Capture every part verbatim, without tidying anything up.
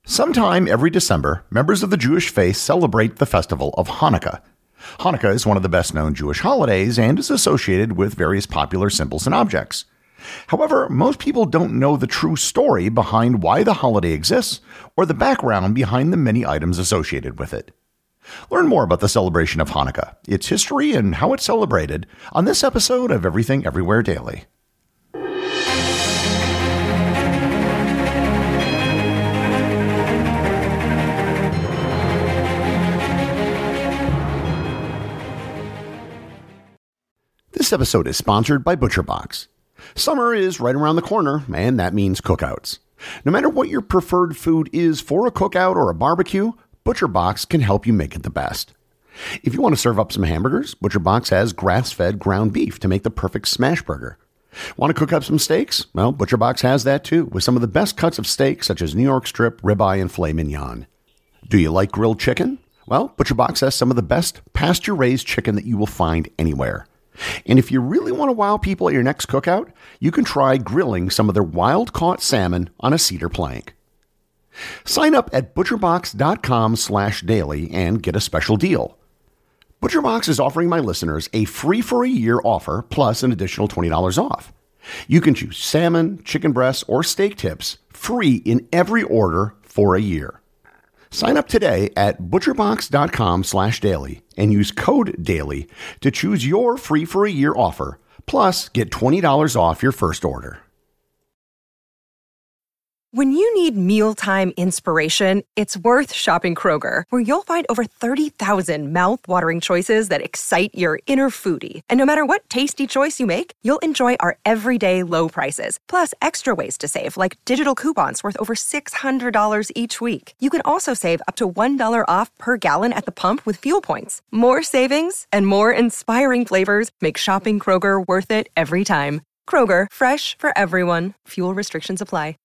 Sometime every December, members of the Jewish faith celebrate the festival of Hanukkah. Hanukkah is one of the best-known Jewish holidays and is associated with various popular symbols and objects. However, most people don't know the true story behind why the holiday exists or the background behind the many items associated with it. Learn more about the celebration of Hanukkah, its history, and how it's celebrated on this episode of Everything Everywhere Daily. This episode is sponsored by ButcherBox. Summer is right around the corner, and that means cookouts. No matter what your preferred food is for a cookout or a barbecue, ButcherBox can help you make it the best. If you want to serve up some hamburgers, ButcherBox has grass-fed ground beef to make the perfect smash burger. Want to cook up some steaks? Well, ButcherBox has that too, with some of the best cuts of steak such as New York strip, ribeye, and filet mignon. Do you like grilled chicken? Well, ButcherBox has some of the best pasture-raised chicken that you will find anywhere. And if you really want to wow people at your next cookout, you can try grilling some of their wild-caught salmon on a cedar plank. Sign up at butcherbox.com slash daily and get a special deal. ButcherBox is offering my listeners a free for a year offer plus an additional twenty dollars off. You can choose salmon, chicken breasts, or steak tips free in every order for a year. Sign up today at butcherbox.com slash daily and use code DAILY to choose your free for a year offer, plus get twenty dollars off your first order. When you need mealtime inspiration, it's worth shopping Kroger, where you'll find over thirty thousand mouth-watering choices that excite your inner foodie. And no matter what tasty choice you make, you'll enjoy our everyday low prices, plus extra ways to save, like digital coupons worth over six hundred dollars each week. You can also save up to one dollar off per gallon at the pump with fuel points. More savings and more inspiring flavors make shopping Kroger worth it every time. Kroger, fresh for everyone. Fuel restrictions apply.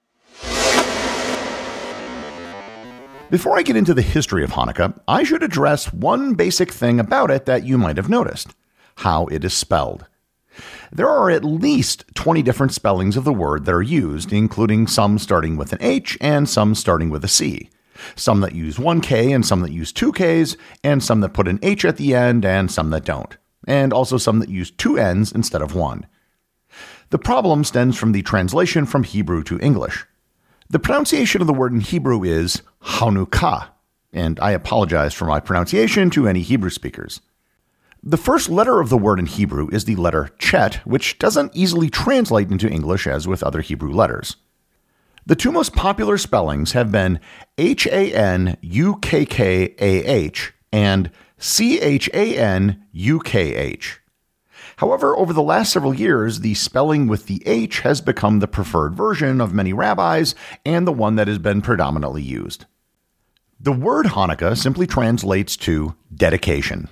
Before I get into the history of Hanukkah, I should address one basic thing about it that you might have noticed: how it is spelled. There are at least twenty different spellings of the word that are used, including some starting with an H and some starting with a C, some that use one K and some that use two Ks, and some that put an H at the end and some that don't, and also some that use two N's instead of one. The problem stems from the translation from Hebrew to English. The pronunciation of the word in Hebrew is Hanukkah, and I apologize for my pronunciation to any Hebrew speakers. The first letter of the word in Hebrew is the letter Chet, which doesn't easily translate into English as with other Hebrew letters. The two most popular spellings have been H A N U K K A H and C H A N U K H. However, over the last several years, the spelling with the H has become the preferred version of many rabbis and the one that has been predominantly used. The word Hanukkah simply translates to dedication.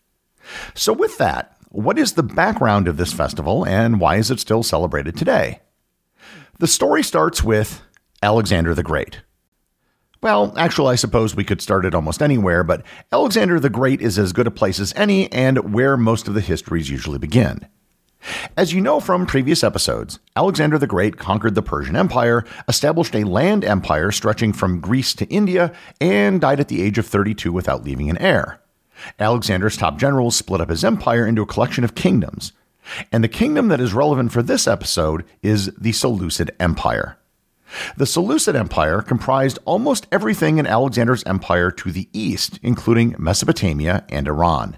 So with that, what is the background of this festival and why is it still celebrated today? The story starts with Alexander the Great. Well, actually, I suppose we could start it almost anywhere, but Alexander the Great is as good a place as any and where most of the histories usually begin. As you know from previous episodes, Alexander the Great conquered the Persian Empire, established a land empire stretching from Greece to India, and died at the age of thirty-two without leaving an heir. Alexander's top generals split up his empire into a collection of kingdoms, and the kingdom that is relevant for this episode is the Seleucid Empire. The Seleucid Empire comprised almost everything in Alexander's empire to the east, including Mesopotamia and Iran.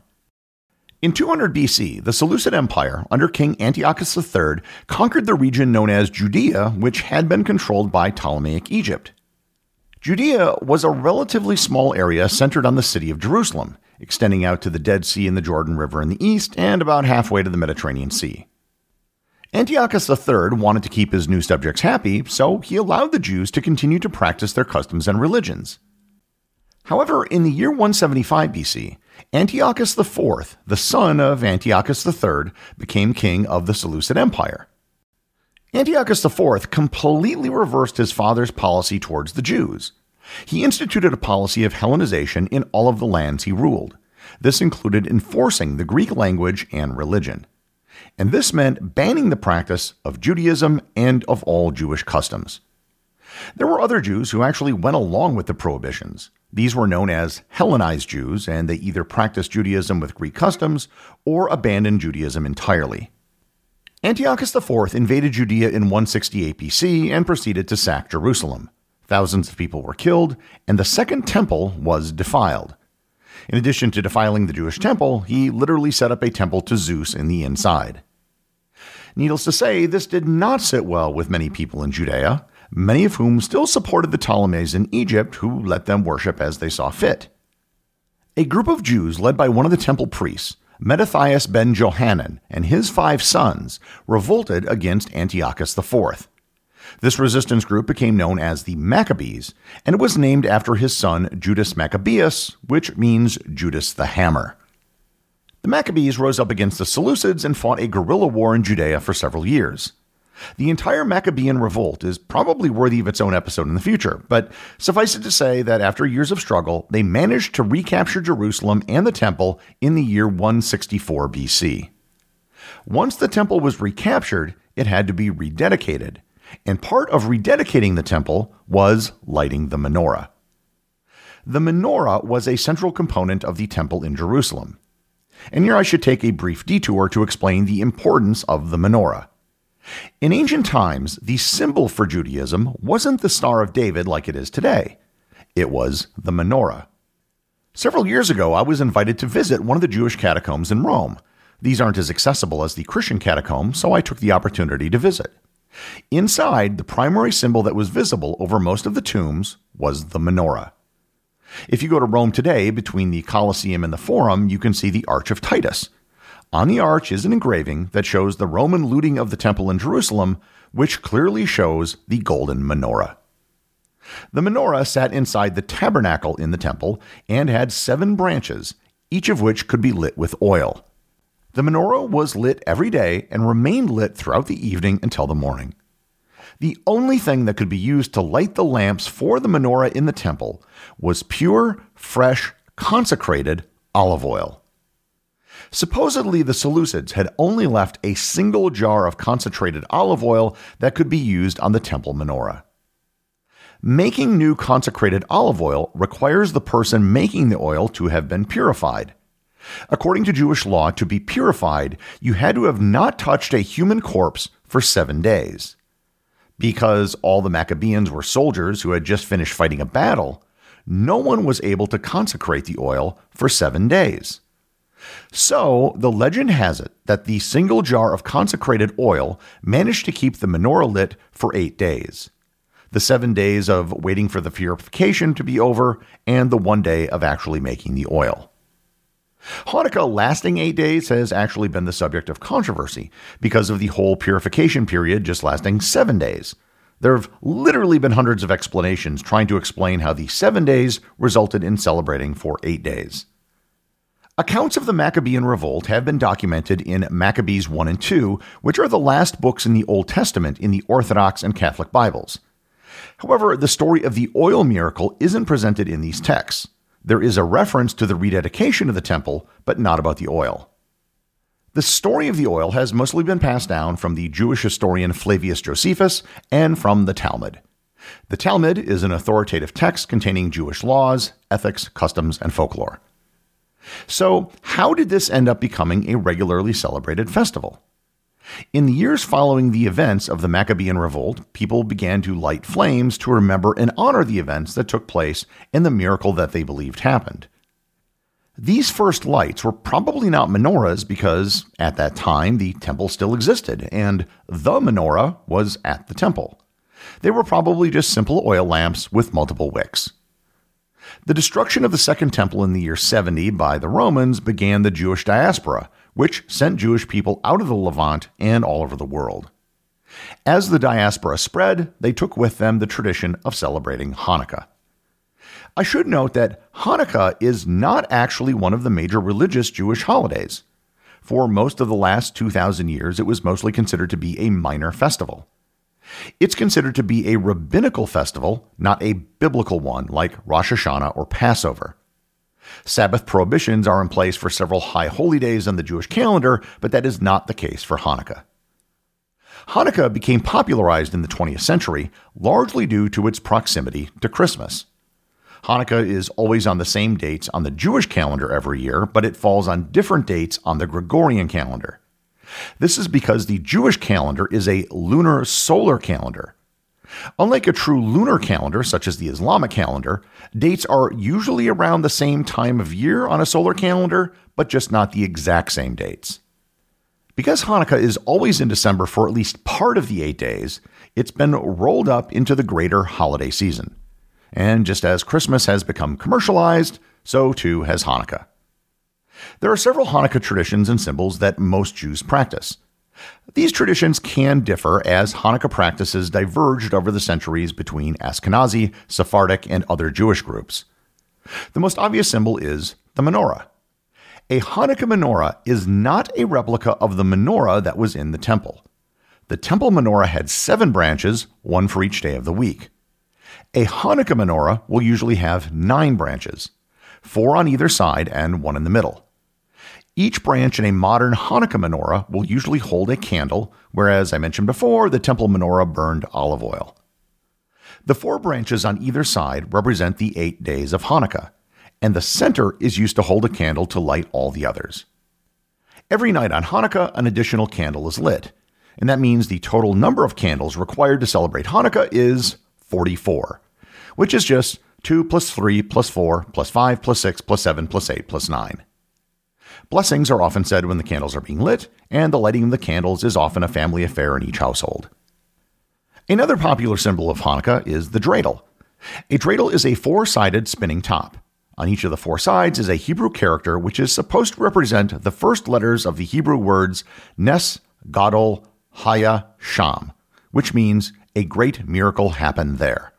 In two hundred B C, the Seleucid Empire, under King Antiochus the third, conquered the region known as Judea, which had been controlled by Ptolemaic Egypt. Judea was a relatively small area centered on the city of Jerusalem, extending out to the Dead Sea and the Jordan River in the east and about halfway to the Mediterranean Sea. Antiochus the third wanted to keep his new subjects happy, so he allowed the Jews to continue to practice their customs and religions. However, in the year one seventy-five B C, Antiochus the fourth, the son of Antiochus the third, became king of the Seleucid Empire. Antiochus the fourth completely reversed his father's policy towards the Jews. He instituted a policy of Hellenization in all of the lands he ruled. This included enforcing the Greek language and religion. And this meant banning the practice of Judaism and of all Jewish customs. There were other Jews who actually went along with the prohibitions. These were known as Hellenized Jews, and they either practiced Judaism with Greek customs or abandoned Judaism entirely. Antiochus the fourth invaded Judea in one sixty-eight B C and proceeded to sack Jerusalem. Thousands of people were killed, and the Second Temple was defiled. In addition to defiling the Jewish temple, he literally set up a temple to Zeus in the inside. Needless to say, this did not sit well with many people in Judea, many of whom still supported the Ptolemies in Egypt, who let them worship as they saw fit. A group of Jews led by one of the temple priests, Mattathias ben Johanan, and his five sons revolted against Antiochus the fourth. This resistance group became known as the Maccabees, and it was named after his son Judas Maccabeus, which means Judas the Hammer. The Maccabees rose up against the Seleucids and fought a guerrilla war in Judea for several years. The entire Maccabean revolt is probably worthy of its own episode in the future, but suffice it to say that after years of struggle, they managed to recapture Jerusalem and the temple in the year one sixty-four B C. Once the temple was recaptured, it had to be rededicated, and part of rededicating the temple was lighting the menorah. The menorah was a central component of the temple in Jerusalem. And here I should take a brief detour to explain the importance of the menorah. In ancient times, the symbol for Judaism wasn't the Star of David like it is today. It was the menorah. Several years ago, I was invited to visit one of the Jewish catacombs in Rome. These aren't as accessible as the Christian catacombs, so I took the opportunity to visit. Inside, the primary symbol that was visible over most of the tombs was the menorah. If you go to Rome today, between the Colosseum and the Forum, you can see the Arch of Titus. On the arch is an engraving that shows the Roman looting of the temple in Jerusalem, which clearly shows the golden menorah. The menorah sat inside the tabernacle in the temple and had seven branches, each of which could be lit with oil. The menorah was lit every day and remained lit throughout the evening until the morning. The only thing that could be used to light the lamps for the menorah in the temple was pure, fresh, consecrated olive oil. Supposedly, the Seleucids had only left a single jar of concentrated olive oil that could be used on the temple menorah. Making new consecrated olive oil requires the person making the oil to have been purified. According to Jewish law, to be purified, you had to have not touched a human corpse for seven days. Because all the Maccabeans were soldiers who had just finished fighting a battle, no one was able to consecrate the oil for seven days. So, the legend has it that the single jar of consecrated oil managed to keep the menorah lit for eight days. The seven days of waiting for the purification to be over, and the one day of actually making the oil. Hanukkah lasting eight days has actually been the subject of controversy because of the whole purification period just lasting seven days. There have literally been hundreds of explanations trying to explain how the seven days resulted in celebrating for eight days. Accounts of the Maccabean revolt have been documented in Maccabees one and two, which are the last books in the Old Testament in the Orthodox and Catholic Bibles. However, the story of the oil miracle isn't presented in these texts. There is a reference to the rededication of the temple, but not about the oil. The story of the oil has mostly been passed down from the Jewish historian Flavius Josephus and from the Talmud. The Talmud is an authoritative text containing Jewish laws, ethics, customs, and folklore. So, how did this end up becoming a regularly celebrated festival? In the years following the events of the Maccabean revolt, people began to light flames to remember and honor the events that took place and the miracle that they believed happened. These first lights were probably not menorahs because, at that time, the temple still existed, and the menorah was at the temple. They were probably just simple oil lamps with multiple wicks. The destruction of the Second Temple in the year seventy by the Romans began the Jewish diaspora, which sent Jewish people out of the Levant and all over the world. As the diaspora spread, they took with them the tradition of celebrating Hanukkah. I should note that Hanukkah is not actually one of the major religious Jewish holidays. For most of the last two thousand years, it was mostly considered to be a minor festival. It's considered to be a rabbinical festival, not a biblical one like Rosh Hashanah or Passover. Sabbath prohibitions are in place for several high holy days on the Jewish calendar, but that is not the case for Hanukkah. Hanukkah became popularized in the twentieth century, largely due to its proximity to Christmas. Hanukkah is always on the same dates on the Jewish calendar every year, but it falls on different dates on the Gregorian calendar. This is because the Jewish calendar is a lunar solar calendar. Unlike a true lunar calendar, such as the Islamic calendar, dates are usually around the same time of year on a solar calendar, but just not the exact same dates. Because Hanukkah is always in December for at least part of the eight days, it's been rolled up into the greater holiday season. And just as Christmas has become commercialized, so too has Hanukkah. There are several Hanukkah traditions and symbols that most Jews practice. These traditions can differ as Hanukkah practices diverged over the centuries between Ashkenazi, Sephardic, and other Jewish groups. The most obvious symbol is the menorah. A Hanukkah menorah is not a replica of the menorah that was in the temple. The temple menorah had seven branches, one for each day of the week. A Hanukkah menorah will usually have nine branches, four on either side and one in the middle. Each branch in a modern Hanukkah menorah will usually hold a candle, whereas I mentioned before, the temple menorah burned olive oil. The four branches on either side represent the eight days of Hanukkah, and the center is used to hold a candle to light all the others. Every night on Hanukkah, an additional candle is lit, and that means the total number of candles required to celebrate Hanukkah is forty-four, which is just two plus three plus four plus five plus six plus seven plus eight plus nine. Blessings are often said when the candles are being lit, and the lighting of the candles is often a family affair in each household. Another popular symbol of Hanukkah is the dreidel. A dreidel is a four-sided spinning top. On each of the four sides is a Hebrew character which is supposed to represent the first letters of the Hebrew words Nes, Gadol, Haya, Sham, which means a great miracle happened there.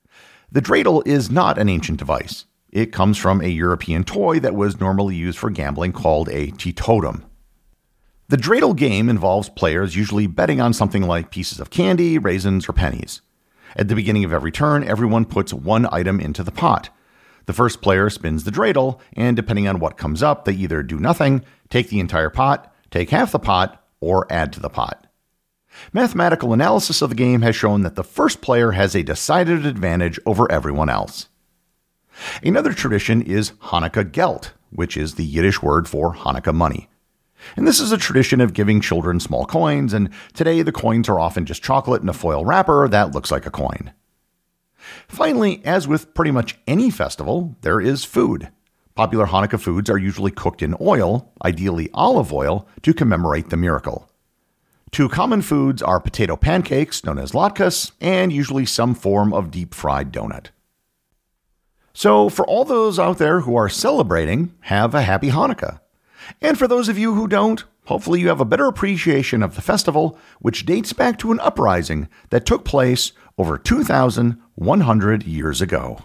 The dreidel is not an ancient device. It comes from a European toy that was normally used for gambling called a teetotum. The dreidel game involves players usually betting on something like pieces of candy, raisins, or pennies. At the beginning of every turn, everyone puts one item into the pot. The first player spins the dreidel, and depending on what comes up, they either do nothing, take the entire pot, take half the pot, or add to the pot. Mathematical analysis of the game has shown that the first player has a decided advantage over everyone else. Another tradition is Hanukkah Geld, which is the Yiddish word for Hanukkah money. And this is a tradition of giving children small coins, and today the coins are often just chocolate in a foil wrapper that looks like a coin. Finally, as with pretty much any festival, there is food. Popular Hanukkah foods are usually cooked in oil, ideally olive oil, to commemorate the miracle. Two common foods are potato pancakes, known as latkes, and usually some form of deep-fried donut. So for all those out there who are celebrating, have a happy Hanukkah. And for those of you who don't, hopefully you have a better appreciation of the festival, which dates back to an uprising that took place over two thousand one hundred years ago.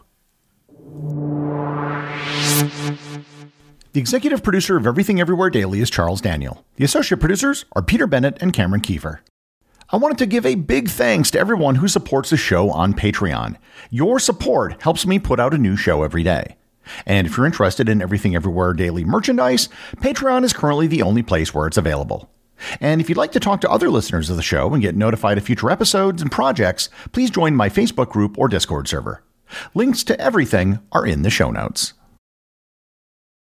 The executive producer of Everything Everywhere Daily is Charles Daniel. The associate producers are Peter Bennett and Cameron Kiefer. I wanted to give a big thanks to everyone who supports the show on Patreon. Your support helps me put out a new show every day. And if you're interested in Everything Everywhere Daily merchandise, Patreon is currently the only place where it's available. And if you'd like to talk to other listeners of the show and get notified of future episodes and projects, please join my Facebook group or Discord server. Links to everything are in the show notes.